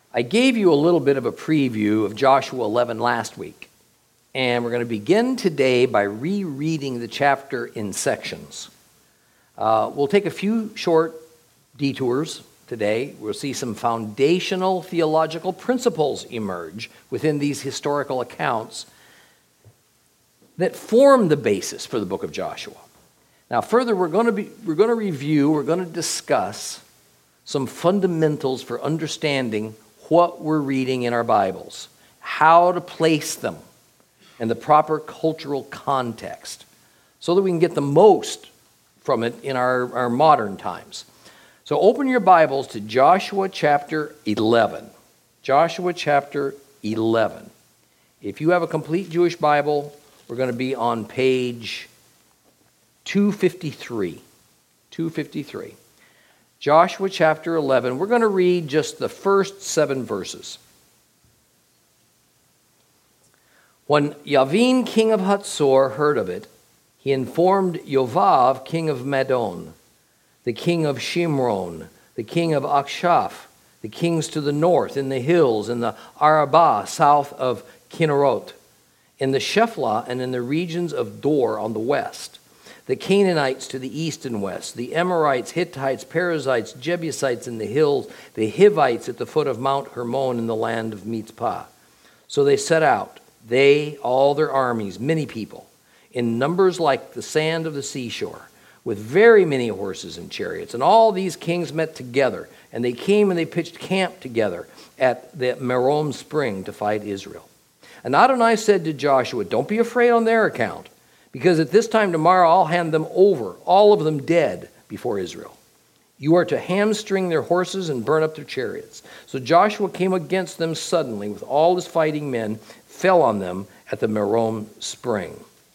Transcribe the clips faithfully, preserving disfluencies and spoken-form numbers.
I gave you a little bit of a preview of Joshua eleven last week, and we're going to begin today by rereading the chapter in sections. Uh, we'll take a few short detours today. We'll see some foundational theological principles emerge within these historical accounts that form the basis for the book of Joshua. Now, further, we're going to be we're going to review, we're going to discuss some fundamentals for understanding what we're reading in our Bibles, how to place them in the proper cultural context, so that we can get the most from it in our, our modern times. So open your Bibles to Joshua chapter eleven. Joshua chapter eleven. If you have a complete Jewish Bible, we're going to be on page two fifty-three. two fifty-three. Joshua chapter eleven. We're going to read just the first seven verses. When Yavin, king of Hatzor, heard of it, he informed Yovav, king of Madon, the king of Shimron, the king of Akshaph, the kings to the north in the hills, in the Arabah south of Kinnerot, in the Shephelah and in the regions of Dor on the west, the Canaanites to the east and west, the Amorites, Hittites, Perizzites, Jebusites in the hills, the Hivites at the foot of Mount Hermon in the land of Mitzpah. So they set out, they, all their armies, many people, in numbers like the sand of the seashore, with very many horses and chariots. And all these kings met together, and they came and they pitched camp together at the Merom spring to fight Israel. And Adonai said to Joshua, "Don't be afraid on their account, because at this time tomorrow I'll hand them over, all of them dead, before Israel. You are to hamstring their horses and burn up their chariots." So Joshua came against them suddenly with all his fighting men, fell on them at the Merom spring.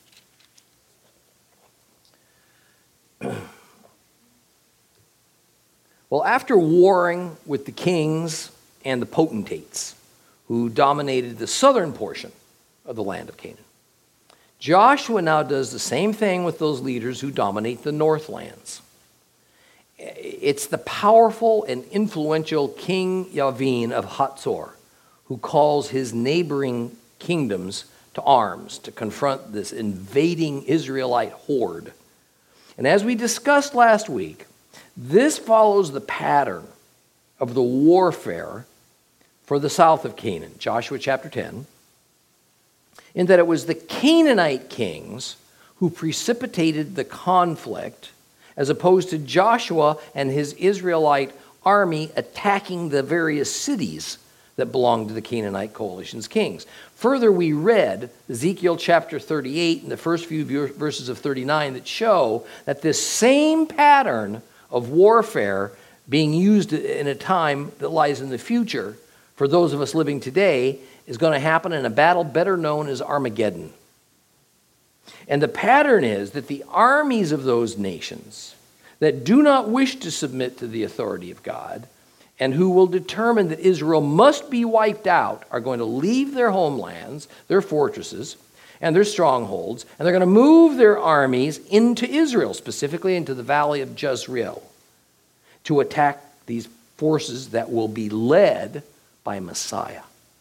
Well, after warring with the kings and the potentates who dominated the southern portion of the land of Canaan, Joshua now does the same thing with those leaders who dominate the northlands. It's the powerful and influential King Yavin of Hatzor who calls his neighboring kingdoms to arms to confront this invading Israelite horde. And as we discussed last week, this follows the pattern of the warfare for the south of Canaan, Joshua chapter ten, in that it was the Canaanite kings who precipitated the conflict, as opposed to Joshua and his Israelite army attacking the various cities that belonged to the Canaanite coalition's kings. Further, we read Ezekiel chapter thirty-eight and the first few verses of thirty-nine that show that this same pattern of warfare being used in a time that lies in the future for those of us living today is going to happen in a battle better known as Armageddon. And the pattern is that the armies of those nations that do not wish to submit to the authority of God and who will determine that Israel must be wiped out are going to leave their homelands, their fortresses, and their strongholds, and they're going to move their armies into Israel, specifically into the valley of Jezreel, to attack these forces that will be led by Messiah.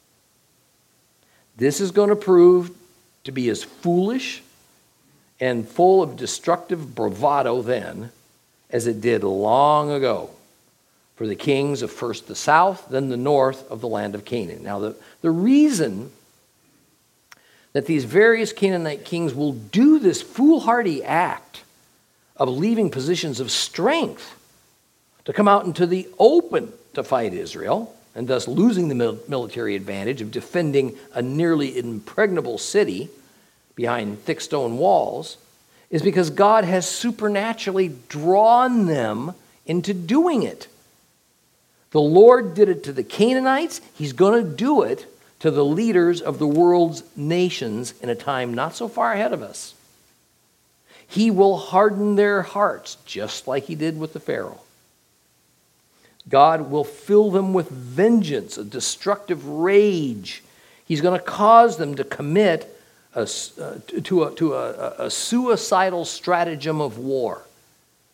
This is going to prove to be as foolish and full of destructive bravado then as it did long ago for the kings of first the south, then the north of the land of Canaan. Now, the, the reason that these various Canaanite kings will do this foolhardy act of leaving positions of strength to come out into the open to fight Israel, and thus losing the mil- military advantage of defending a nearly impregnable city behind thick stone walls, is because God has supernaturally drawn them into doing it. The Lord did it to the Canaanites. He's going to do it to the leaders of the world's nations in a time not so far ahead of us. He will harden their hearts, just like he did with the Pharaoh. God will fill them with vengeance, a destructive rage. He's going to cause them to commit a, uh, to, a, to a, a suicidal stratagem of war.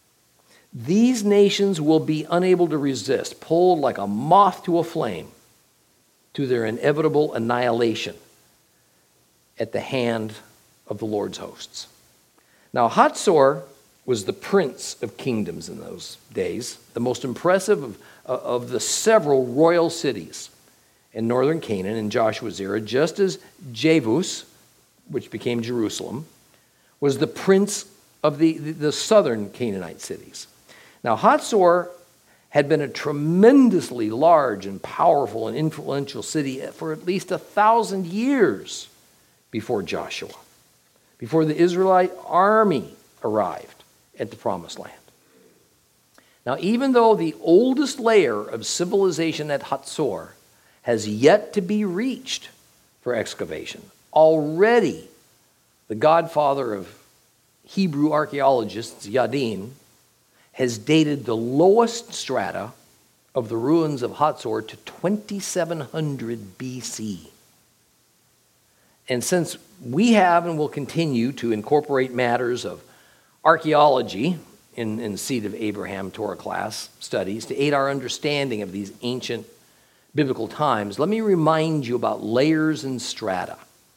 These nations will be unable to resist, pulled like a moth to a flame to their inevitable annihilation at the hand of the Lord's hosts. Now, Hatzor was the prince of kingdoms in those days, the most impressive of, of the several royal cities in northern Canaan in Joshua's era, just as Jebus, which became Jerusalem, was the prince of the, the, the southern Canaanite cities. Now, Hatzor had been a tremendously large and powerful and influential city for at least a thousand years before Joshua, before the Israelite army arrived at the Promised Land. Now, even though the oldest layer of civilization at Hatzor has yet to be reached for excavation, already the godfather of Hebrew archaeologists, Yadin, has dated the lowest strata of the ruins of Hatzor to twenty-seven hundred B C. And since we have and will continue to incorporate matters of archaeology in, in Seed of Abraham Torah class studies to aid our understanding of these ancient biblical times, let me remind you about layers and strata.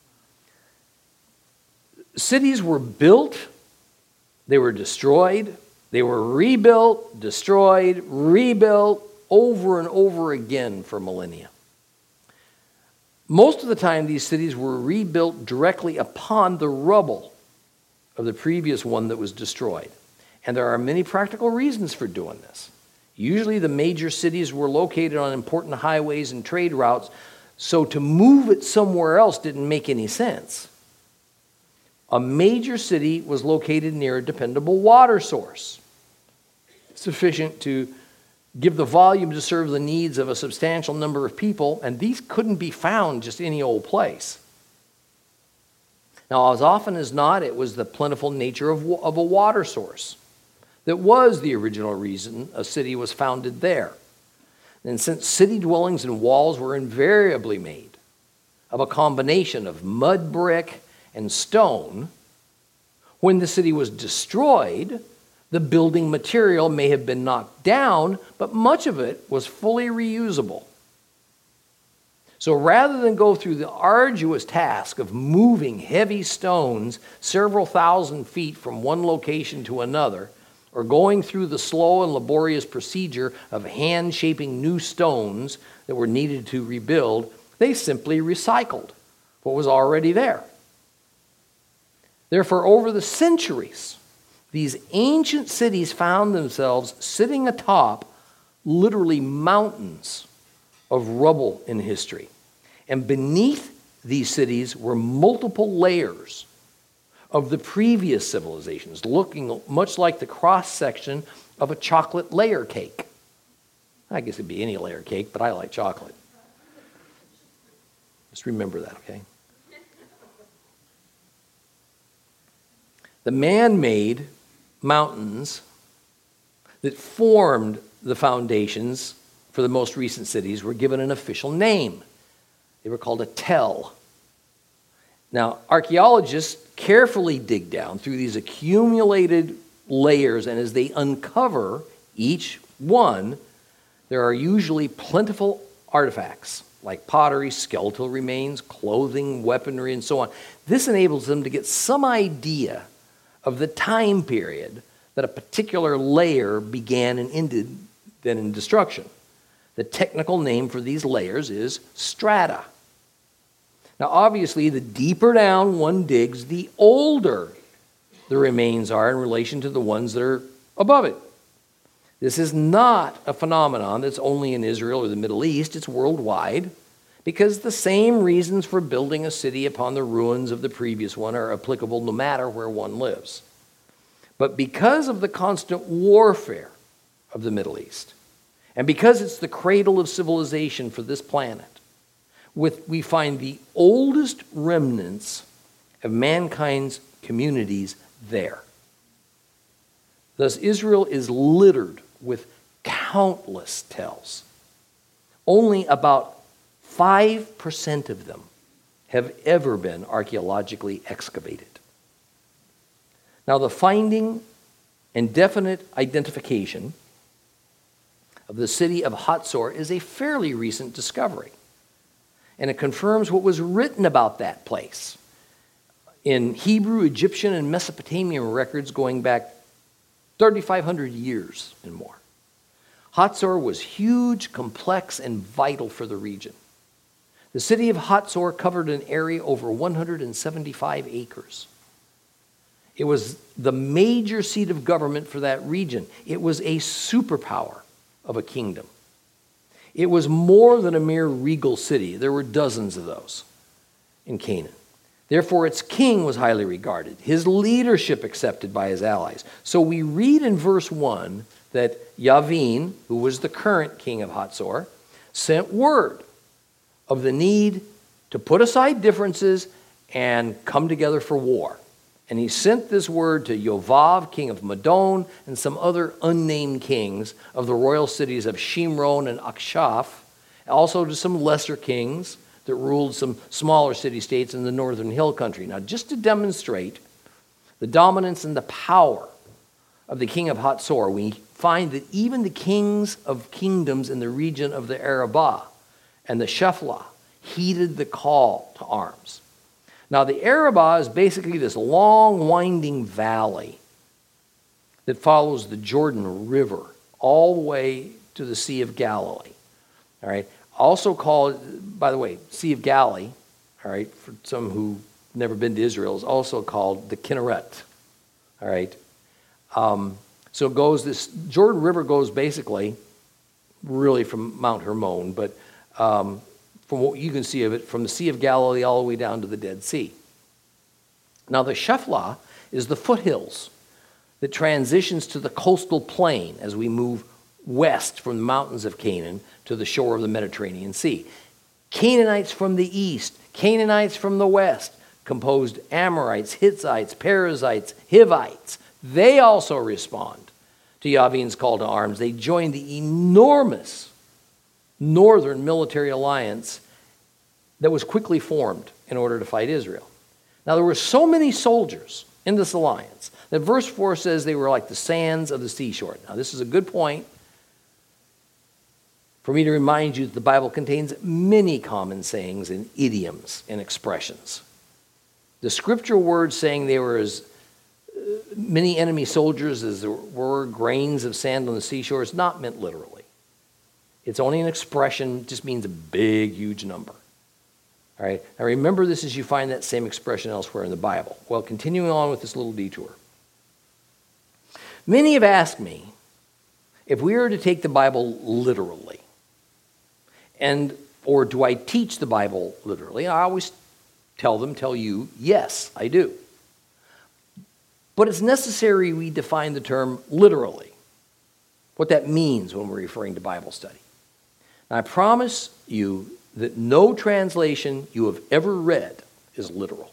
Cities were built, they were destroyed, they were rebuilt, destroyed, rebuilt over and over again for millennia. Most of the time, these cities were rebuilt directly upon the rubble of the previous one that was destroyed. And there are many practical reasons for doing this. Usually the major cities were located on important highways and trade routes, so to move it somewhere else didn't make any sense. A major city was located near a dependable water source, sufficient to give the volume to serve the needs of a substantial number of people, and these couldn't be found just any old place. Now, as often as not, it was the plentiful nature of, of a water source that was the original reason a city was founded there. And since city dwellings and walls were invariably made of a combination of mud brick and stone, when the city was destroyed, the building material may have been knocked down, but much of it was fully reusable. So rather than go through the arduous task of moving heavy stones several thousand feet from one location to another, or going through the slow and laborious procedure of hand-shaping new stones that were needed to rebuild, they simply recycled what was already there. Therefore, over the centuries, these ancient cities found themselves sitting atop literally mountains of rubble in history. And beneath these cities were multiple layers of the previous civilizations, looking much like the cross-section of a chocolate layer cake. I guess it'd be any layer cake, but I like chocolate. Just remember that, okay? The man-made mountains that formed the foundations for the most recent cities were given an official name. They were called a tell. Now, archaeologists carefully dig down through these accumulated layers, and as they uncover each one, there are usually plentiful artifacts like pottery, skeletal remains, clothing, weaponry, and so on. This enables them to get some idea of the time period that a particular layer began and ended then in destruction. The technical name for these layers is strata. Now, obviously, the deeper down one digs, the older the remains are in relation to the ones that are above it. This is not a phenomenon that's only in Israel or the Middle East. It's worldwide, because the same reasons for building a city upon the ruins of the previous one are applicable no matter where one lives. But because of the constant warfare of the Middle East, and because it's the cradle of civilization for this planet, with, we find the oldest remnants of mankind's communities there. Thus, Israel is littered with countless tells. Only about five percent of them have ever been archaeologically excavated. Now, the finding and definite identification of the city of Hatzor is a fairly recent discovery. and it confirms what was written about that place in Hebrew, Egyptian, and Mesopotamian records going back thirty-five hundred years and more. Hatzor was huge, complex, and vital for the region. The city of Hatzor covered an area over one hundred seventy-five acres. It was the major seat of government for that region. It was a superpower of a kingdom. It was more than a mere regal city. There were dozens of those in Canaan. Therefore, its king was highly regarded, his leadership accepted by his allies. So we read in verse one that Yavin, who was the current king of Hatzor, sent word of the need to put aside differences and come together for war. And he sent this word to Yovav, king of Madon, and some other unnamed kings of the royal cities of Shimron and Akshaph, also to some lesser kings that ruled some smaller city-states in the northern hill country. Now, just to demonstrate the dominance and the power of the king of Hatzor, we find that even the kings of kingdoms in the region of the Arabah and the Shephelah heeded the call to arms. Now, the Arabah is basically this long, winding valley that follows the Jordan River all the way to the Sea of Galilee. All right, also called, by the way, Sea of Galilee, all right, for some who've never been to Israel, is also called the Kinneret. All right, um, so it goes, this Jordan River goes basically really from Mount Hermon, but um, from what you can see of it, from the Sea of Galilee all the way down to the Dead Sea. Now, the Shephelah is the foothills that transitions to the coastal plain as we move west from the mountains of Canaan to the shore of the Mediterranean Sea. Canaanites from the east, Canaanites from the west, composed Amorites, Hittites, Perizzites, Hivites. They also respond to Yavin's call to arms. They join the enormous northern military alliance that was quickly formed in order to fight Israel. Now, there were so many soldiers in this alliance that verse four says they were like the sands of the seashore. Now, this is a good point for me to remind you that the Bible contains many common sayings and idioms and expressions. The scriptural words saying they were as many enemy soldiers as there were grains of sand on the seashore is not meant literally. It's only an expression, it just means a big, huge number. All right, now remember this as you find that same expression elsewhere in the Bible. Well, continuing on with this little detour. Many have asked me if we were to take the Bible literally, and or do I teach the Bible literally? I always tell them, tell you, yes, I do. But it's necessary we define the term literally, what that means when we're referring to Bible study. Now, I promise you that no translation you have ever read is literal.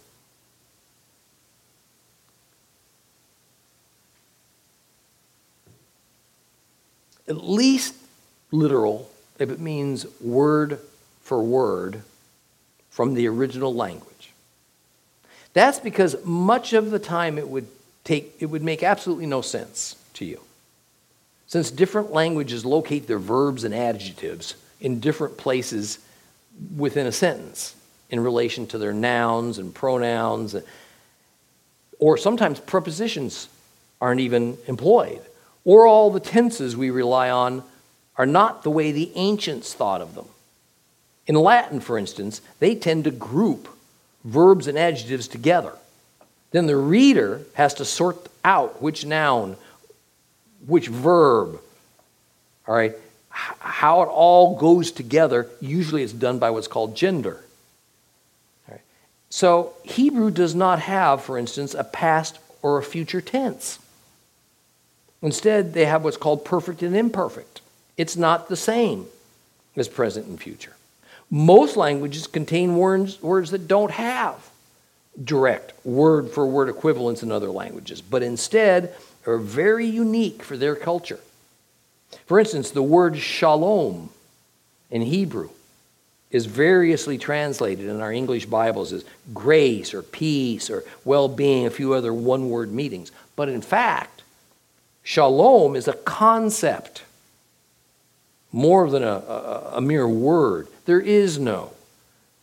At least literal if it means word for word from the original language. That's because much of the time it would take it would make absolutely no sense to you, since different languages locate their verbs and adjectives in different places within a sentence in relation to their nouns and pronouns, or sometimes prepositions aren't even employed, or all the tenses we rely on are not the way the ancients thought of them. In Latin, for instance, they tend to group verbs and adjectives together. Then the reader has to sort out which noun, which verb, all right, how it all goes together. Usually it's done by what's called gender. All right. So Hebrew does not have, for instance, a past or a future tense. Instead, they have what's called perfect and imperfect. It's not the same as present and future. Most languages contain words, words that don't have direct word-for-word equivalents in other languages, but instead are very unique for their culture. For instance, the word shalom in Hebrew is variously translated in our English Bibles as grace or peace or well-being, a few other one-word meanings. But in fact, shalom is a concept more than a, a, a mere word. There is no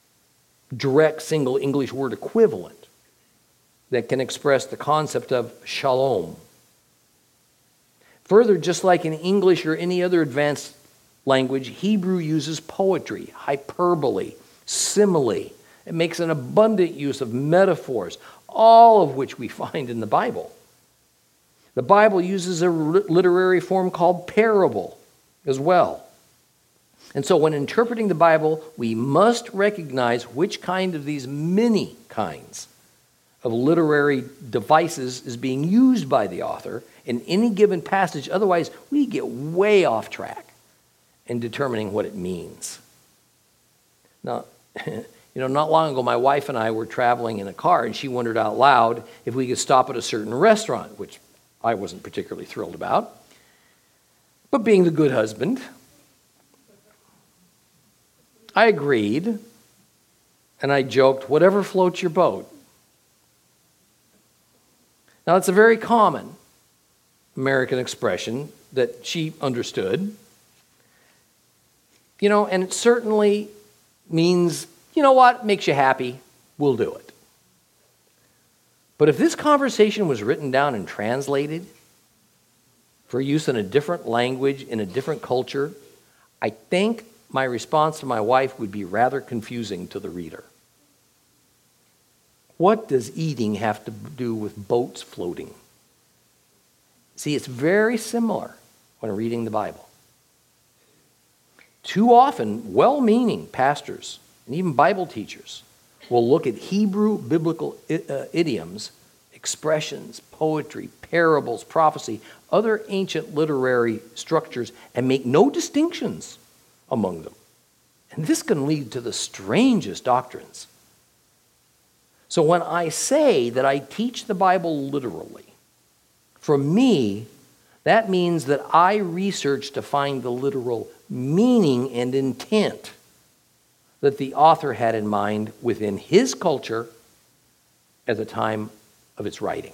direct single English word equivalent that can express the concept of shalom. Further, just like in English or any other advanced language, Hebrew uses poetry, hyperbole, simile. It makes an abundant use of metaphors, all of which we find in the Bible. The Bible uses a literary form called parable as well. And so when interpreting the Bible, we must recognize which kind of these many kinds of literary devices is being used by the author in any given passage. Otherwise, we get way off track in determining what it means. Now, you know, not long ago, my wife and I were traveling in a car, and she wondered out loud if we could stop at a certain restaurant, which I wasn't particularly thrilled about. But being the good husband, I agreed, and I joked, whatever floats your boat. Now, it's a very common American expression that she understood. You know, and it certainly means, you know what, makes you happy, we'll do it. But if this conversation was written down and translated for use in a different language, in a different culture, I think my response to my wife would be rather confusing to the reader. What does eating have to do with boats floating? See, it's very similar when reading the Bible. Too often, well-meaning pastors and even Bible teachers will look at Hebrew biblical idioms, expressions, poetry, parables, prophecy, other ancient literary structures, and make no distinctions among them. And this can lead to the strangest doctrines. So when I say that I teach the Bible literally, for me, that means that I research to find the literal meaning and intent that the author had in mind within his culture at the time of its writing.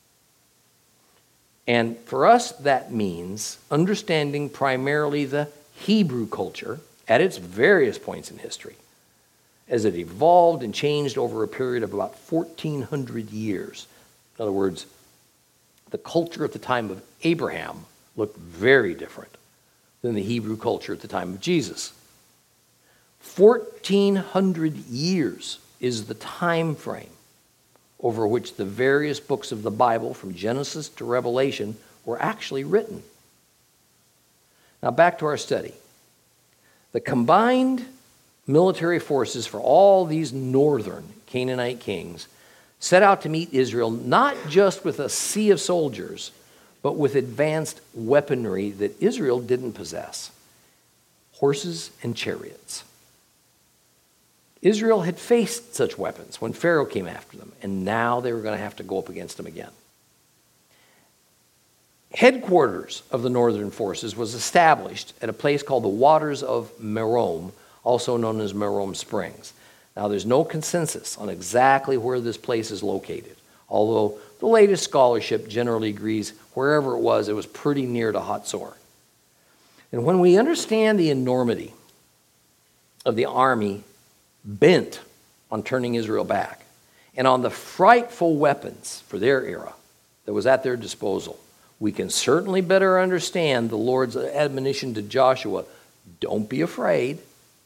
And for us, that means understanding primarily the Hebrew culture at its various points in history, as it evolved and changed over a period of about fourteen hundred years. In other words, the culture at the time of Abraham looked very different than the Hebrew culture at the time of Jesus. fourteen hundred years is the time frame over which the various books of the Bible, from Genesis to Revelation, were actually written. Now back to our study. The combined military forces for all these northern Canaanite kings set out to meet Israel not just with a sea of soldiers, but with advanced weaponry that Israel didn't possess: horses and chariots. Israel had faced such weapons when Pharaoh came after them, and now they were going to have to go up against them again. Headquarters of the northern forces was established at a place called the Waters of Merom, also known as Merom Springs. Now, there's no consensus on exactly where this place is located, although the latest scholarship generally agrees wherever it was, it was pretty near to Hatzor. And when we understand the enormity of the army bent on turning Israel back, and on the frightful weapons for their era that was at their disposal, we can certainly better understand the Lord's admonition to Joshua: don't be afraid.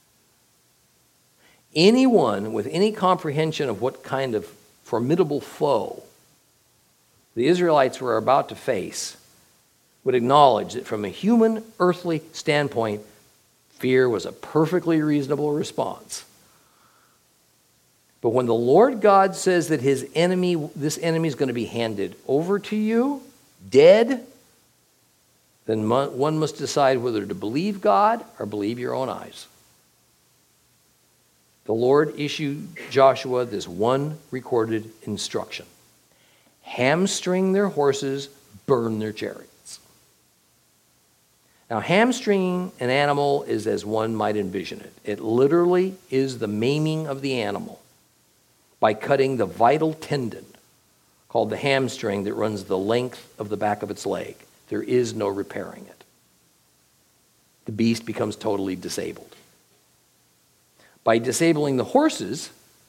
Anyone with any comprehension of what kind of formidable foe the Israelites were about to face would acknowledge that from a human, earthly standpoint, fear was a perfectly reasonable response. But when the Lord God says that his enemy, this enemy is going to be handed over to you, dead, then one must decide whether to believe God or believe your own eyes. The Lord issued Joshua this one recorded instruction: hamstring their horses, burn their chariots. Now, hamstringing an animal is as one might envision it. It literally is the maiming of the animal by cutting the vital tendon called the hamstring that runs the length of the back of its leg. There is no repairing it. The beast becomes totally disabled. By disabling the horses,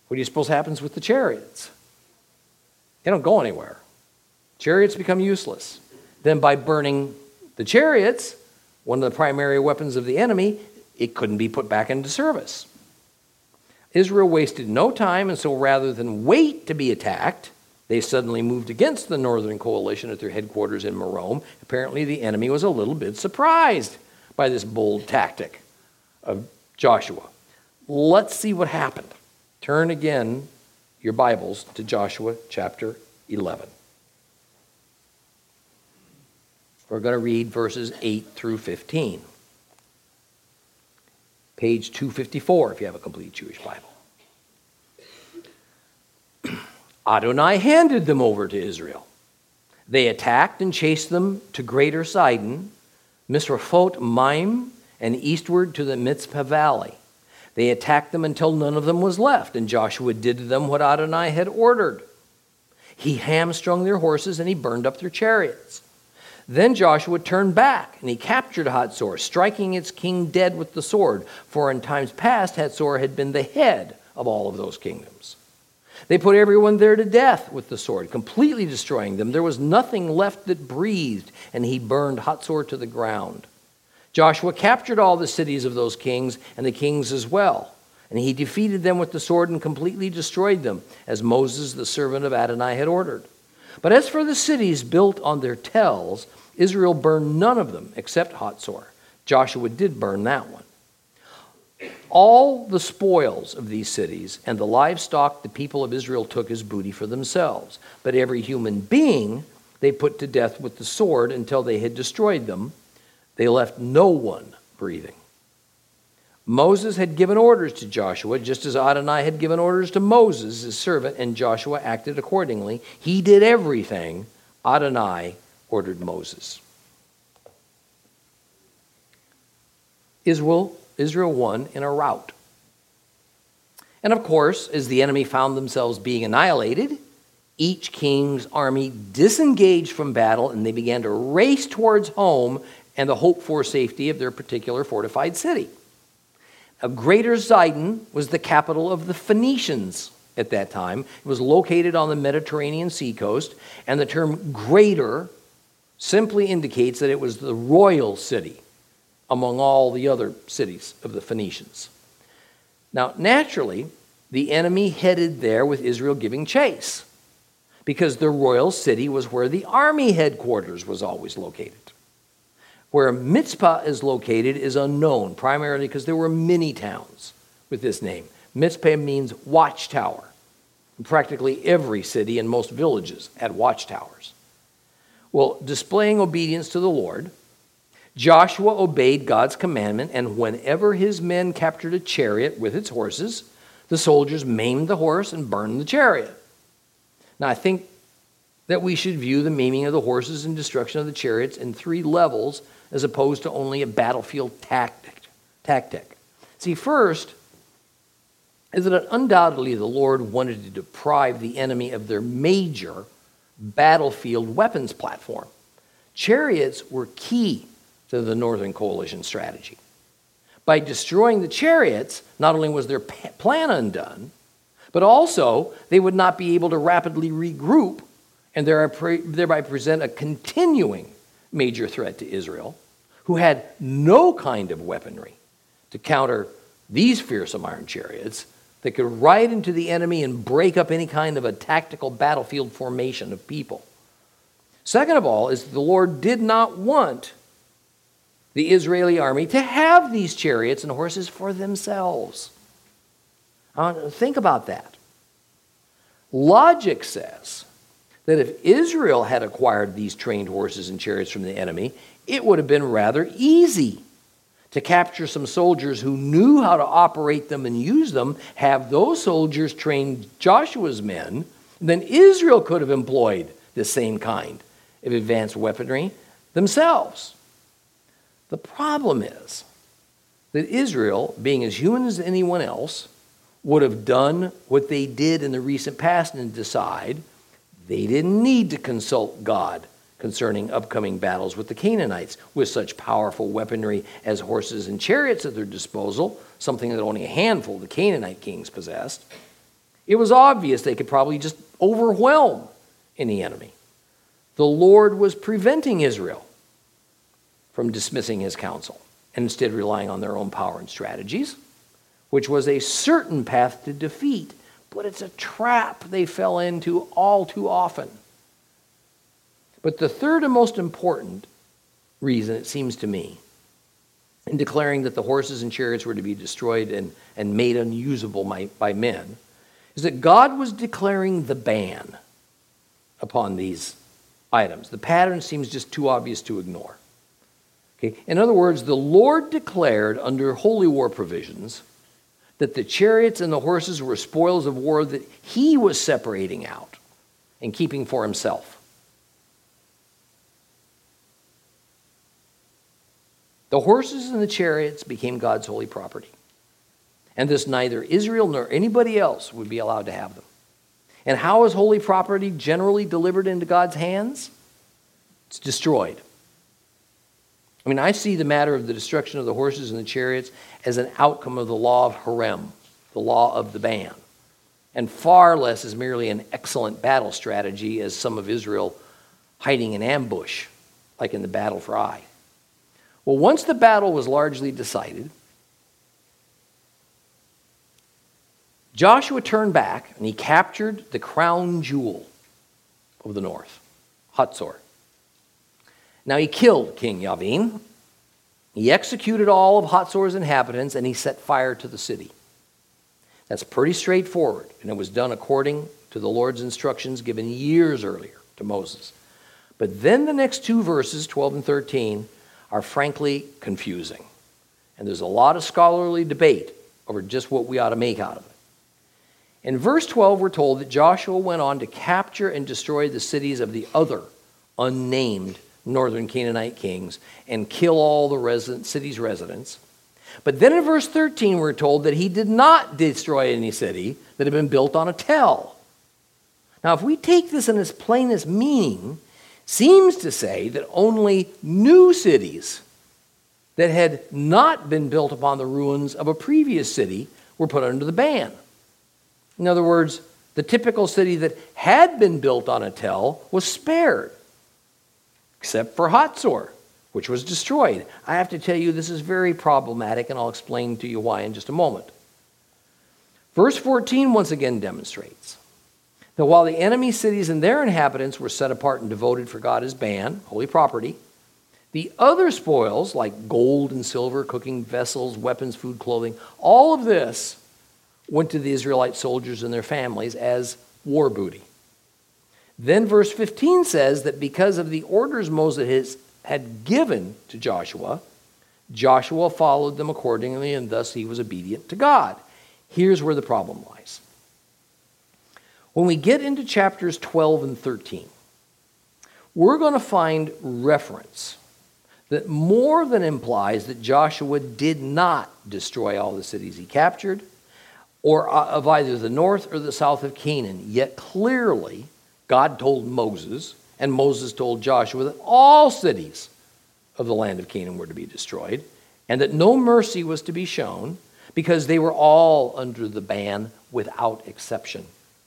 what do you suppose happens with the chariots? They don't go anywhere. Chariots become useless. Then by burning the chariots, one of the primary weapons of the enemy, it couldn't be put back into service. Israel wasted no time, and so rather than wait to be attacked, they suddenly moved against the northern coalition at their headquarters in Merom. Apparently the enemy was a little bit surprised by this bold tactic of Joshua. Let's see what happened. Turn again your Bibles to Joshua chapter eleven. We're going to read verses eight through fifteen. Page two fifty-four if you have a complete Jewish Bible. Adonai handed them over to Israel. They attacked and chased them to Greater Sidon, Misraphot Maim, and eastward to the Mitzpah Valley. They attacked them until none of them was left, and Joshua did to them what Adonai had ordered. He hamstrung their horses and he burned up their chariots. Then Joshua turned back, and he captured Hatzor, striking its king dead with the sword, for in times past Hatzor had been the head of all of those kingdoms. They put everyone there to death with the sword, completely destroying them. There was nothing left that breathed, and he burned Hatzor to the ground. Joshua captured all the cities of those kings, and the kings as well, and he defeated them with the sword and completely destroyed them, as Moses, the servant of Adonai, had ordered. But as for the cities built on their tells, Israel burned none of them except Hatzor. Joshua did burn that one. All the spoils of these cities and the livestock the people of Israel took as booty for themselves. But every human being they put to death with the sword until they had destroyed them. They left no one breathing. Moses had given orders to Joshua, just as Adonai had given orders to Moses, his servant, and Joshua acted accordingly. He did everything Adonai ordered Moses. Israel, Israel won in a rout. And of course, as the enemy found themselves being annihilated, each king's army disengaged from battle, and they began to race towards home and the hoped-for safety of their particular fortified city. Now, Greater Sidon was the capital of the Phoenicians at that time. It was located on the Mediterranean seacoast, and the term greater simply indicates that it was the royal city among all the other cities of the Phoenicians. Now, naturally, the enemy headed there with Israel giving chase, because the royal city was where the army headquarters was always located. Where Mitzpah is located is unknown, primarily because there were many towns with this name. Mitzpah means watchtower. Practically every city and most villages had watchtowers. Well, displaying obedience to the Lord, Joshua obeyed God's commandment, and whenever his men captured a chariot with its horses, the soldiers maimed the horse and burned the chariot. Now, I think that we should view the maiming of the horses and destruction of the chariots in three levels as opposed to only a battlefield tactic. tactic. See, first is that undoubtedly the Lord wanted to deprive the enemy of their major battlefield weapons platform. Chariots were key to the Northern Coalition strategy. By destroying the chariots, not only was their plan undone, but also they would not be able to rapidly regroup and thereby present a continuing major threat to Israel, who had no kind of weaponry to counter these fearsome iron chariots that could ride into the enemy and break up any kind of a tactical battlefield formation of people. Second of all, is the Lord did not want the Israeli army to have these chariots and horses for themselves. Uh, think about that. Logic says that if Israel had acquired these trained horses and chariots from the enemy, it would have been rather easy to capture some soldiers who knew how to operate them and use them, have those soldiers train Joshua's men, and then Israel could have employed the same kind of advanced weaponry themselves. The problem is that Israel, being as human as anyone else, would have done what they did in the recent past and decide they didn't need to consult God concerning upcoming battles with the Canaanites with such powerful weaponry as horses and chariots at their disposal, something that only a handful of the Canaanite kings possessed. It was obvious they could probably just overwhelm any enemy. The Lord was preventing Israel from dismissing his counsel and instead relying on their own power and strategies, which was a certain path to defeat, but it's a trap they fell into all too often. But the third and most important reason, it seems to me, in declaring that the horses and chariots were to be destroyed and, and made unusable by, by men, is that God was declaring the ban upon these items. The pattern seems just too obvious to ignore. Okay? In other words, the Lord declared under holy war provisions that the chariots and the horses were spoils of war that he was separating out and keeping for himself. The horses and the chariots became God's holy property. And thus neither Israel nor anybody else would be allowed to have them. And how is holy property generally delivered into God's hands? It's destroyed. I mean, I see the matter of the destruction of the horses and the chariots as an outcome of the law of harem, the law of the ban, and far less as merely an excellent battle strategy as some of Israel hiding in ambush, like in the battle for Ai. Well, once the battle was largely decided, Joshua turned back and he captured the crown jewel of the north, Hatzor. Now he killed King Yavin, he executed all of Hatzor's inhabitants, and he set fire to the city. That's pretty straightforward, and it was done according to the Lord's instructions given years earlier to Moses. But then the next two verses, twelve and thirteen, are frankly confusing. And there's a lot of scholarly debate over just what we ought to make out of it. In verse twelve, we're told that Joshua went on to capture and destroy the cities of the other unnamed northern Canaanite kings and kill all the resident, city's residents. But then in verse thirteen, we're told that he did not destroy any city that had been built on a tell. Now, if we take this in its plainest meaning, seems to say that only new cities that had not been built upon the ruins of a previous city were put under the ban. In other words, the typical city that had been built on a tell was spared, except for Hatzor, which was destroyed. I have to tell you, this is very problematic, and I'll explain to you why in just a moment. Verse fourteen once again demonstrates that while the enemy cities and their inhabitants were set apart and devoted for God as ban, holy property, the other spoils, like gold and silver, cooking vessels, weapons, food, clothing, all of this went to the Israelite soldiers and their families as war booty. Then verse fifteen says that because of the orders Moses had given to Joshua, Joshua followed them accordingly, and thus he was obedient to God. Here's where the problem lies. When we get into chapters twelve and thirteen, we're going to find reference that more than implies that Joshua did not destroy all the cities he captured, or of either the north or the south of Canaan. Yet clearly, God told Moses, and Moses told Joshua, that all cities of the land of Canaan were to be destroyed, and that no mercy was to be shown, because they were all under the ban without exception.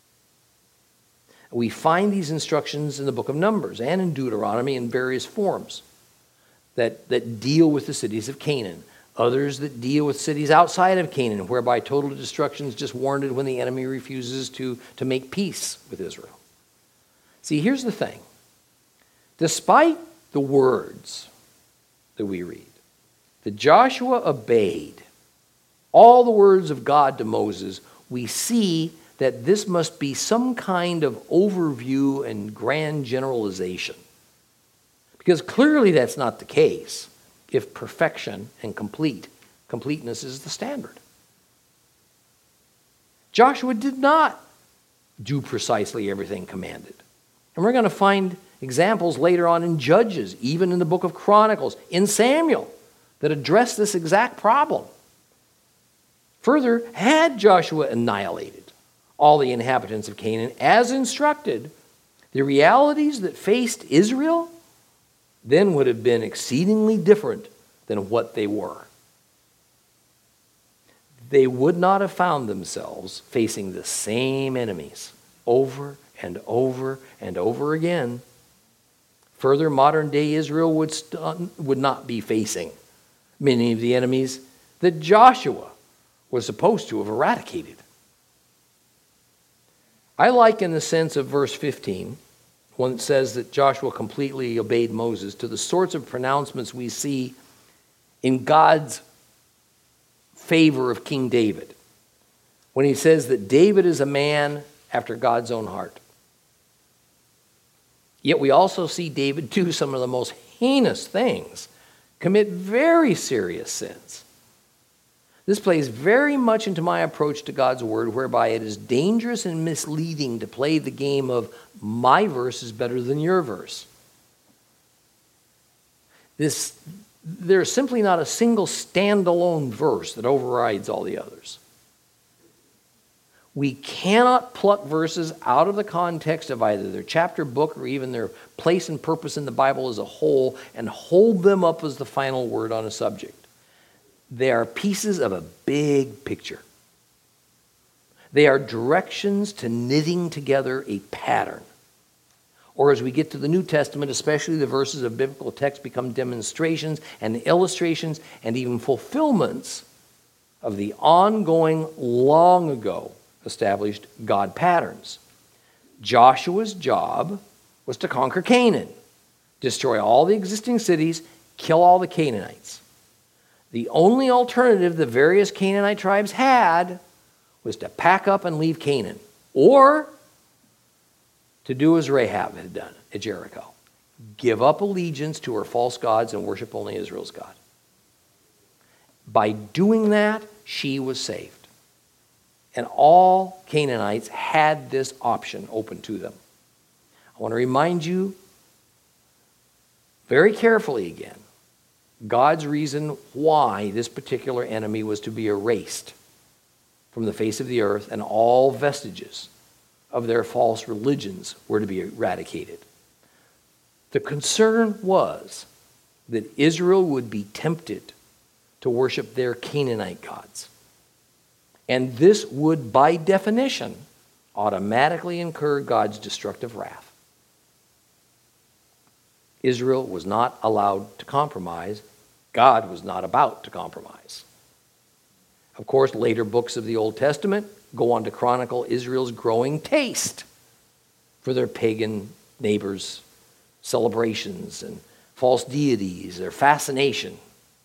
We find these instructions in the book of Numbers and in Deuteronomy in various forms that, that deal with the cities of Canaan. Others that deal with cities outside of Canaan, whereby total destruction is just warranted when the enemy refuses to, to make peace with Israel. See, here's the thing. Despite the words that we read, that Joshua obeyed all the words of God to Moses, we see that this must be some kind of overview and grand generalization. Because clearly that's not the case if perfection and complete completeness is the standard. Joshua did not do precisely everything commanded. And we're going to find examples later on in Judges, even in the book of Chronicles, in Samuel, that address this exact problem. Further, had Joshua annihilated all the inhabitants of Canaan as instructed, the realities that faced Israel then would have been exceedingly different than what they were. they would not have found themselves facing the same enemies over and over and over again. Further, modern-day Israel would, st- would not be facing many of the enemies that Joshua was supposed to have eradicated. I like, in the sense of verse fifteen, one that says that Joshua completely obeyed Moses, to the sorts of pronouncements we see in God's favor of King David, when he says that David is a man after God's own heart. Yet we also see David do some of the most heinous things, commit very serious sins. This plays very much into my approach to God's word, whereby it is dangerous and misleading to play the game of my verse is better than your verse. This, there's simply not a single standalone verse that overrides all the others. We cannot pluck verses out of the context of either their chapter, book, or even their place and purpose in the Bible as a whole and hold them up as the final word on a subject. They are pieces of a big picture. They are directions to knitting together a pattern. Or as we get to the New Testament, especially the verses of biblical text become demonstrations and illustrations and even fulfillments of the ongoing, long ago established God patterns. Joshua's job was to conquer Canaan, destroy all the existing cities, kill all the Canaanites. The only alternative the various Canaanite tribes had was to pack up and leave Canaan, or to do as Rahab had done at Jericho, give up allegiance to her false gods and worship only Israel's God. By doing that, she was saved. And all Canaanites had this option open to them. I want to remind you very carefully again, God's reason why this particular enemy was to be erased from the face of the earth, and all vestiges of their false religions were to be eradicated. The concern was that Israel would be tempted to worship their Canaanite gods. And this would, by definition, automatically incur God's destructive wrath. Israel was not allowed to compromise. God was not about to compromise. Of course, later books of the Old Testament go on to chronicle Israel's growing taste for their pagan neighbors' celebrations and false deities, their fascination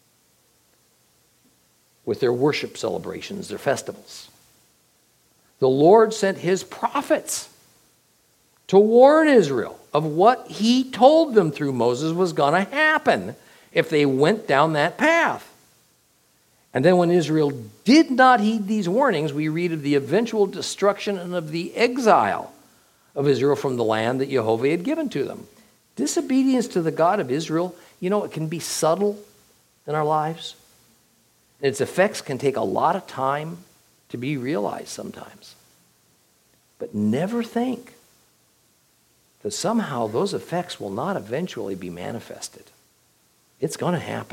with their worship celebrations, their festivals. The Lord sent his prophets to warn Israel of what he told them through Moses was going to happen if they went down that path. And then when Israel did not heed these warnings, we read of the eventual destruction and of the exile of Israel from the land that Jehovah had given to them. Disobedience to the God of Israel, you know, it can be subtle in our lives. Its effects can take a lot of time to be realized sometimes. But never think that somehow those effects will not eventually be manifested. It's going to happen.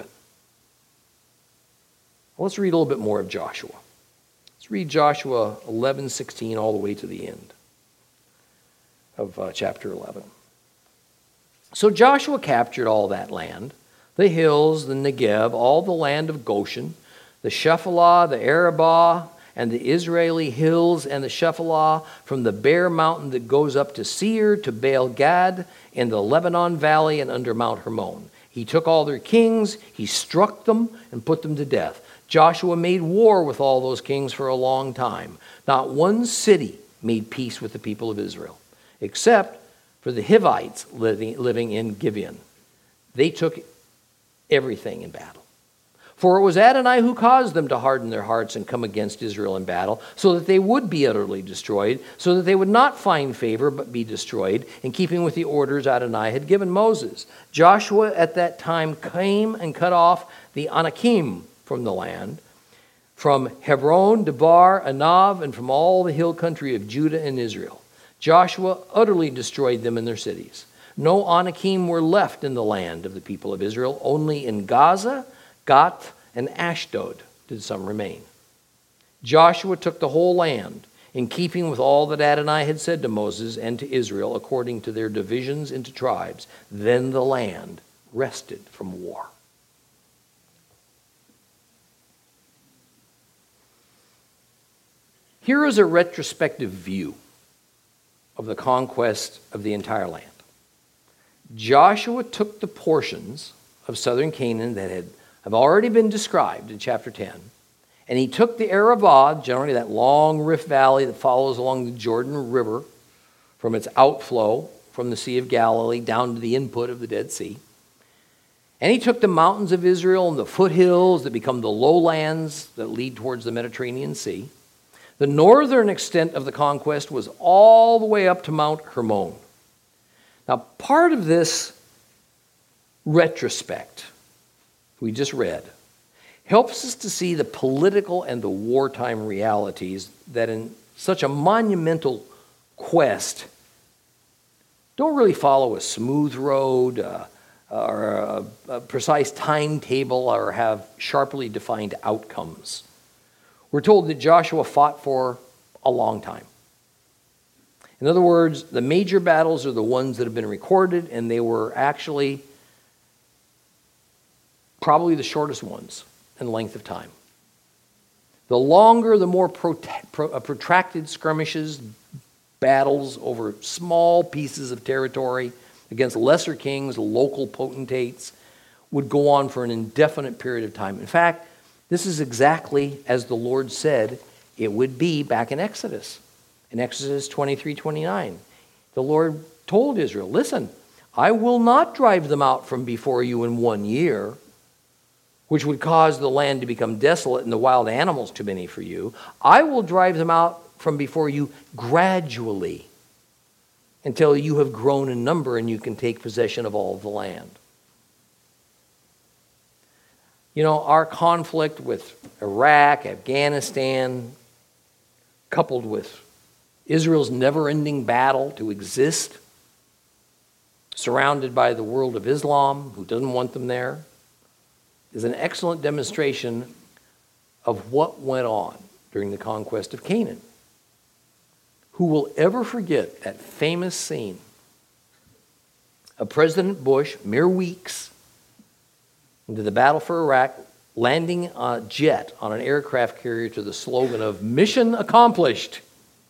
Well, let's read a little bit more of Joshua. Let's read Joshua eleven sixteen all the way to the end of uh, chapter eleven. So Joshua captured all that land, the hills, the Negev, all the land of Goshen, the Shephelah, the Arabah, and the Israeli hills, and the Shephelah, from the bare mountain that goes up to Seir, to Baal Gad, in the Lebanon valley, and under Mount Hermon. He took all their kings, he struck them, and put them to death. Joshua made war with all those kings for a long time. Not one city made peace with the people of Israel, except for the Hivites living, living in Gibeon. They took everything in battle. For it was Adonai who caused them to harden their hearts and come against Israel in battle, so that they would be utterly destroyed, so that they would not find favor but be destroyed, in keeping with the orders Adonai had given Moses. Joshua at that time came and cut off the Anakim from the land, from Hebron, Debar, Anav, and from all the hill country of Judah and Israel. Joshua utterly destroyed them in their cities. No Anakim were left in the land of the people of Israel. Only in Gaza, Gath, and Ashdod did some remain. Joshua took the whole land, in keeping with all that Adonai had said to Moses and to Israel, according to their divisions into tribes. Then the land rested from war. Here is a retrospective view of the conquest of the entire land. Joshua took the portions of southern Canaan that had, have already been described in chapter ten, and he took the Aravad, generally that long rift valley that follows along the Jordan River from its outflow from the Sea of Galilee down to the input of the Dead Sea. And he took the mountains of Israel and the foothills that become the lowlands that lead towards the Mediterranean Sea. The northern extent of the conquest was all the way up to Mount Hermon. Now, part of this retrospect we just read helps us to see the political and the wartime realities that in such a monumental quest don't really follow a smooth road uh, or a, a precise timetable or have sharply defined outcomes. We're told that Joshua fought for a long time. In other words, the major battles are the ones that have been recorded, and they were actually probably the shortest ones in length of time. The longer, the more prot- pro- uh, protracted skirmishes, battles over small pieces of territory against lesser kings, local potentates, would go on for an indefinite period of time. In fact, this is exactly as the Lord said it would be back in Exodus. In Exodus twenty-three twenty-nine, the Lord told Israel, listen, I will not drive them out from before you in one year, which would cause the land to become desolate and the wild animals too many for you. I will drive them out from before you gradually until you have grown in number and you can take possession of all of the land. You know, our conflict with Iraq, Afghanistan, coupled with Israel's never-ending battle to exist, surrounded by the world of Islam, who doesn't want them there, is an excellent demonstration of what went on during the conquest of Canaan. Who will ever forget that famous scene of President Bush, mere weeks into the battle for Iraq, landing a jet on an aircraft carrier to the slogan of "Mission accomplished."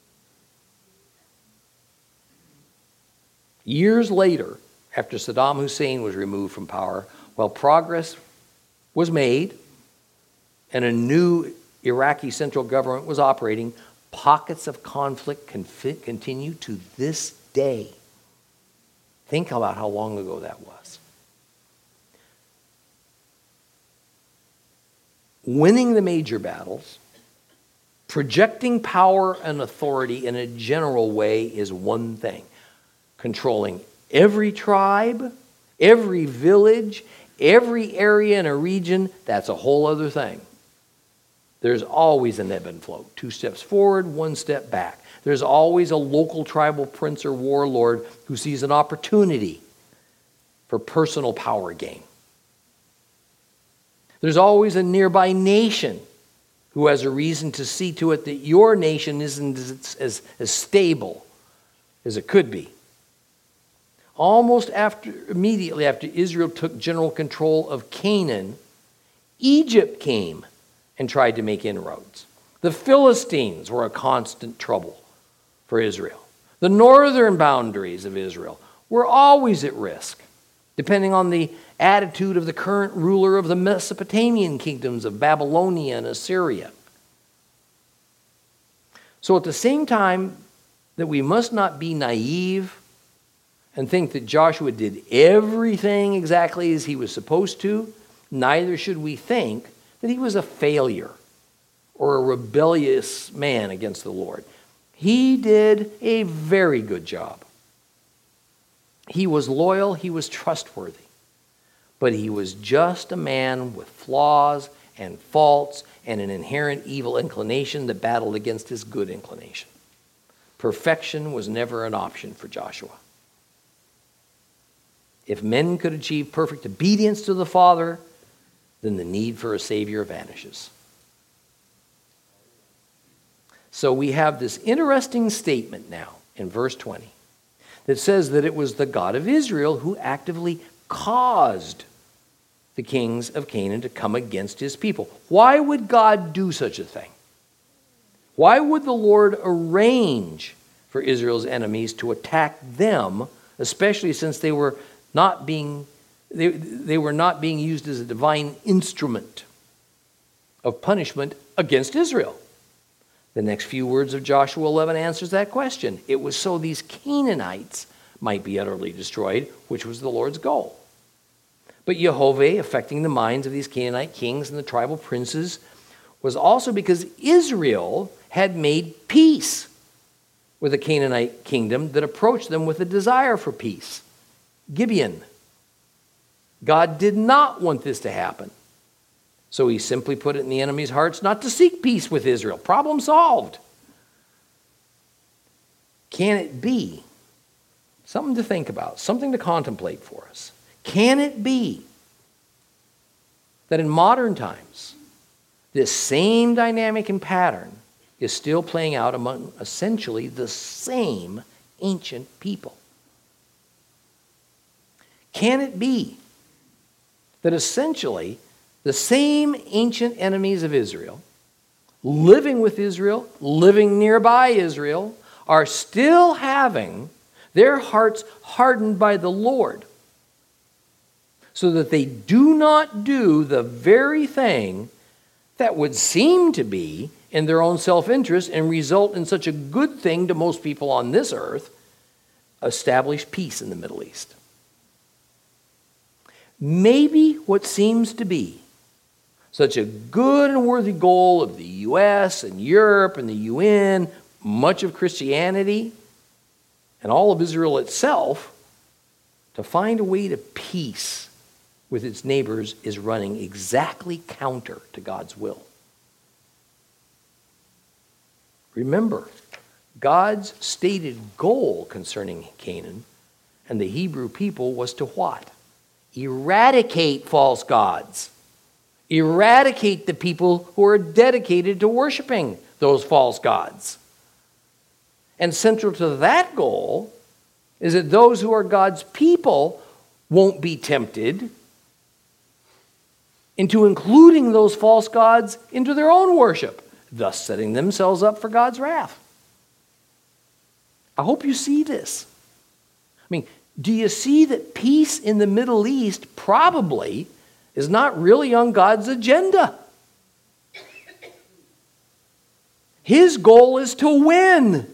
Years later, after Saddam Hussein was removed from power, while progress was made and a new Iraqi central government was operating, pockets of conflict continue to this day. Think about how long ago that was. Winning the major battles, projecting power and authority in a general way is one thing. Controlling every tribe, every village, every area in a region, that's a whole other thing. There's always an ebb and flow. Two steps forward, one step back. There's always a local tribal prince or warlord who sees an opportunity for personal power gain. There's always a nearby nation who has a reason to see to it that your nation isn't as, as, as stable as it could be. Almost after, immediately after Israel took general control of Canaan, Egypt came and tried to make inroads. The Philistines were a constant trouble for Israel. The northern boundaries of Israel were always at risk, depending on the attitude of the current ruler of the Mesopotamian kingdoms of Babylonia and Assyria. So at the same time that we must not be naive and think that Joshua did everything exactly as he was supposed to, neither should we think that he was a failure or a rebellious man against the Lord. He did a very good job. He was loyal, he was trustworthy, but he was just a man with flaws and faults and an inherent evil inclination that battled against his good inclination. Perfection was never an option for Joshua. If men could achieve perfect obedience to the Father, then the need for a Savior vanishes. So we have this interesting statement now in verse twenty that says that it was the God of Israel who actively caused the kings of Canaan to come against his people. Why would God do such a thing? Why would the Lord arrange for Israel's enemies to attack them, especially since they were not being they, they were not being used as a divine instrument of punishment against Israel? The next few words of Joshua eleven answers that question. It was so these Canaanites might be utterly destroyed, which was the Lord's goal. But Yehovah, affecting the minds of these Canaanite kings and the tribal princes, was also because Israel had made peace with a Canaanite kingdom that approached them with a desire for peace. Gibeon. God did not want this to happen. So he simply put it in the enemy's hearts not to seek peace with Israel. Problem solved. Can it be? Something to think about, something to contemplate for us. Can it be that in modern times, this same dynamic and pattern is still playing out among essentially the same ancient people? Can it be that essentially the same ancient enemies of Israel, living with Israel, living nearby Israel, are still having their hearts hardened by the Lord so that they do not do the very thing that would seem to be in their own self-interest and result in such a good thing to most people on this earth, establish peace in the Middle East? Maybe what seems to be such a good and worthy goal of the U S and Europe and the U N, much of Christianity, and all of Israel itself, to find a way to peace with its neighbors is running exactly counter to God's will. Remember, God's stated goal concerning Canaan and the Hebrew people was to what? Eradicate false gods. Eradicate the people who are dedicated to worshiping those false gods. And central to that goal is that those who are God's people won't be tempted into including those false gods into their own worship, thus setting themselves up for God's wrath. I hope you see this. I mean, do you see that peace in the Middle East probably is not really on God's agenda? His goal is to win.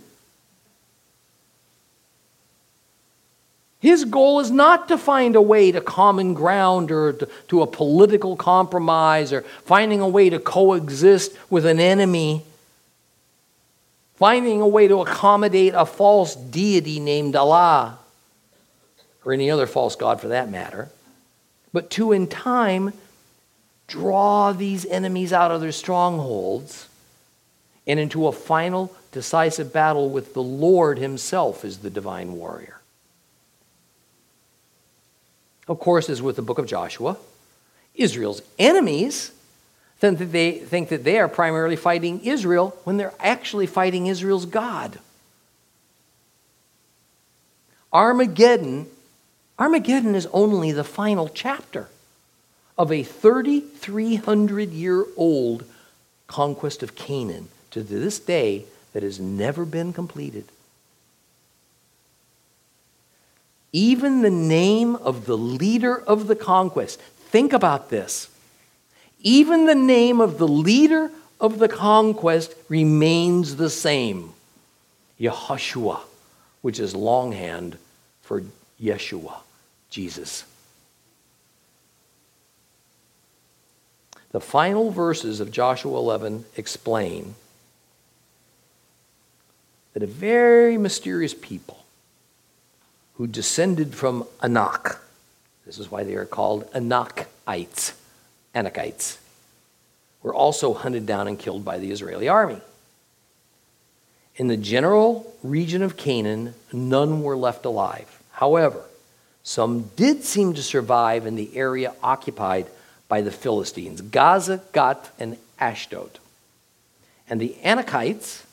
His goal is not to find a way to common ground or to, to a political compromise or finding a way to coexist with an enemy, finding a way to accommodate a false deity named Allah, or any other false god for that matter, but to in time draw these enemies out of their strongholds and into a final decisive battle with the Lord himself as the divine warrior. Of course, as with the book of Joshua, Israel's enemies think that they think that they are primarily fighting Israel when they're actually fighting Israel's God. Armageddon, Armageddon is only the final chapter of a thirty-three hundred year old conquest of Canaan to this day that has never been completed. Even the name of the leader of the conquest, think about this. Even the name of the leader of the conquest remains the same. Yehoshua, which is longhand for Yeshua, Jesus. The final verses of Joshua eleven explain that a very mysterious people who descended from Anak, this is why they are called Anakites, Anakites, were also hunted down and killed by the Israeli army. In the general region of Canaan, none were left alive. However, some did seem to survive in the area occupied by the Philistines, Gaza, Gath, and Ashdod. And the Anakites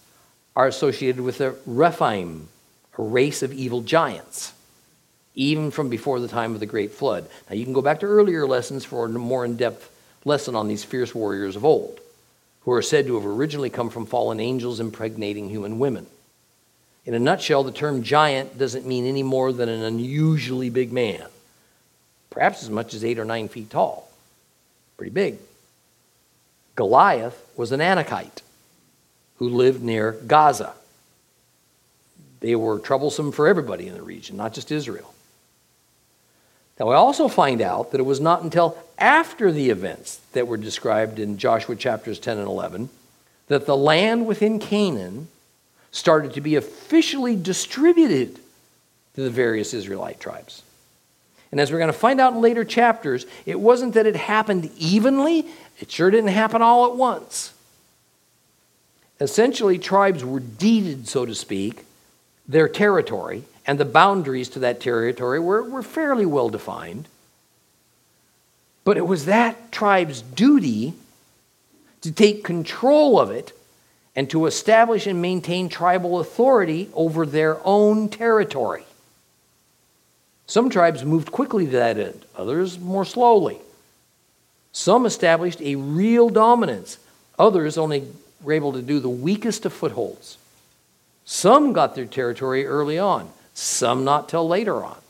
are associated with the Rephaim, a race of evil giants, even from before the time of the Great Flood. Now, you can go back to earlier lessons for a more in-depth lesson on these fierce warriors of old, who are said to have originally come from fallen angels impregnating human women. In a nutshell, the term giant doesn't mean any more than an unusually big man, perhaps as much as eight or nine feet tall. Pretty big. Goliath was an Anakite who lived near Gaza. They were troublesome for everybody in the region, not just Israel. Now, we also find out that it was not until after the events that were described in Joshua chapters ten and eleven that the land within Canaan started to be officially distributed to the various Israelite tribes. And as we're going to find out in later chapters, it wasn't that it happened evenly. It sure didn't happen all at once. Essentially, tribes were deeded, so to speak, their territory, and the boundaries to that territory were, were fairly well defined. But it was that tribe's duty to take control of it and to establish and maintain tribal authority over their own territory. Some tribes moved quickly to that end, others more slowly. Some established a real dominance, others only were able to do the weakest of footholds. Some got their territory early on, some not till later on.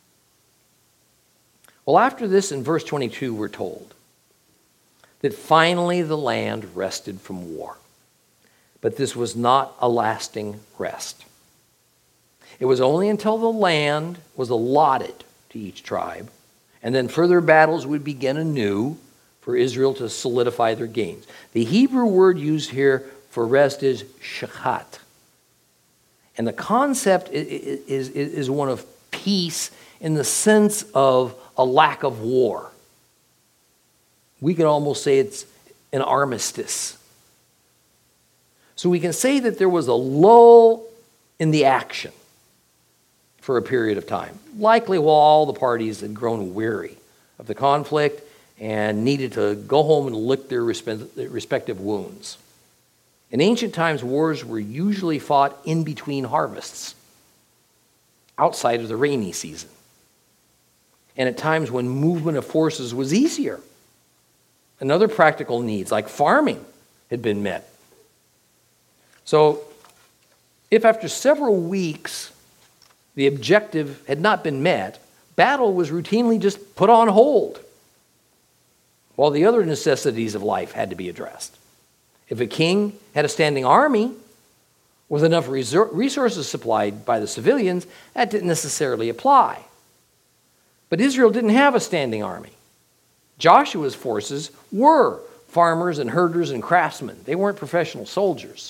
Well, after this, in verse twenty-two, we're told that finally the land rested from war. But this was not a lasting rest. It was only until the land was allotted to each tribe, and then further battles would begin anew for Israel to solidify their gains. The Hebrew word used here for rest is shachat. And the concept is, is, is one of peace in the sense of a lack of war. We can almost say it's an armistice. So we can say that there was a lull in the action for a period of time, likely while all the parties had grown weary of the conflict and needed to go home and lick their respective wounds. In ancient times, wars were usually fought in between harvests, outside of the rainy season, and at times when movement of forces was easier, and other practical needs like farming had been met. So, if after several weeks the objective had not been met, battle was routinely just put on hold, while the other necessities of life had to be addressed. If a king had a standing army with enough resources supplied by the civilians, that didn't necessarily apply. But Israel didn't have a standing army. Joshua's forces were farmers and herders and craftsmen. They weren't professional soldiers.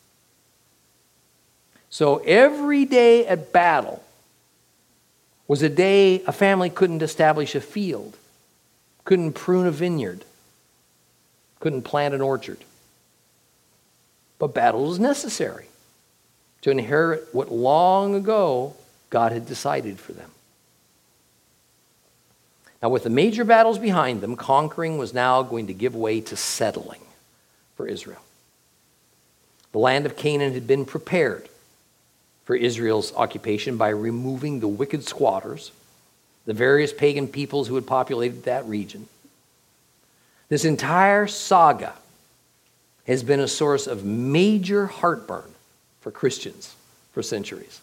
So every day at battle was a day a family couldn't establish a field, couldn't prune a vineyard, couldn't plant an orchard. But battle was necessary to inherit what long ago God had decided for them. Now, with the major battles behind them, conquering was now going to give way to settling for Israel. The land of Canaan had been prepared for Israel's occupation by removing the wicked squatters, the various pagan peoples who had populated that region. This entire saga has been a source of major heartburn for Christians for centuries.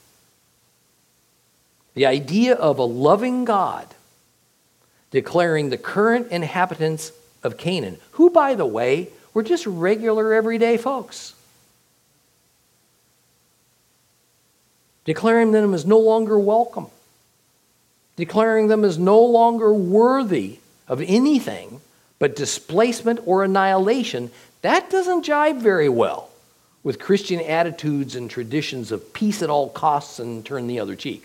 The idea of a loving God declaring the current inhabitants of Canaan, who, by the way, were just regular everyday folks, declaring them as no longer welcome, declaring them as no longer worthy of anything but displacement or annihilation, that doesn't jive very well with Christian attitudes and traditions of peace at all costs and turn the other cheek.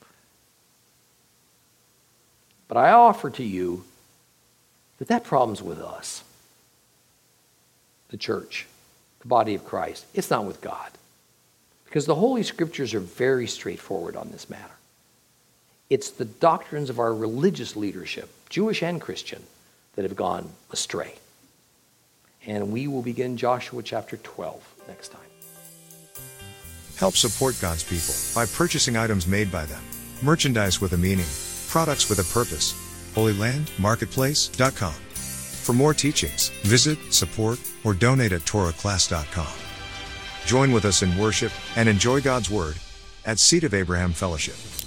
But I offer to you that that problem's with us, the church, the body of Christ. It's not with God. Because the Holy Scriptures are very straightforward on this matter. It's the doctrines of our religious leadership, Jewish and Christian, that have gone astray. And we will begin Joshua chapter twelve next time. Help support God's people by purchasing items made by them. Merchandise with a meaning, products with a purpose. Holy Land Marketplace dot com. For more teachings, visit, support, or donate at Torah Class dot com. Join with us in worship and enjoy God's Word at Seed of Abraham Fellowship.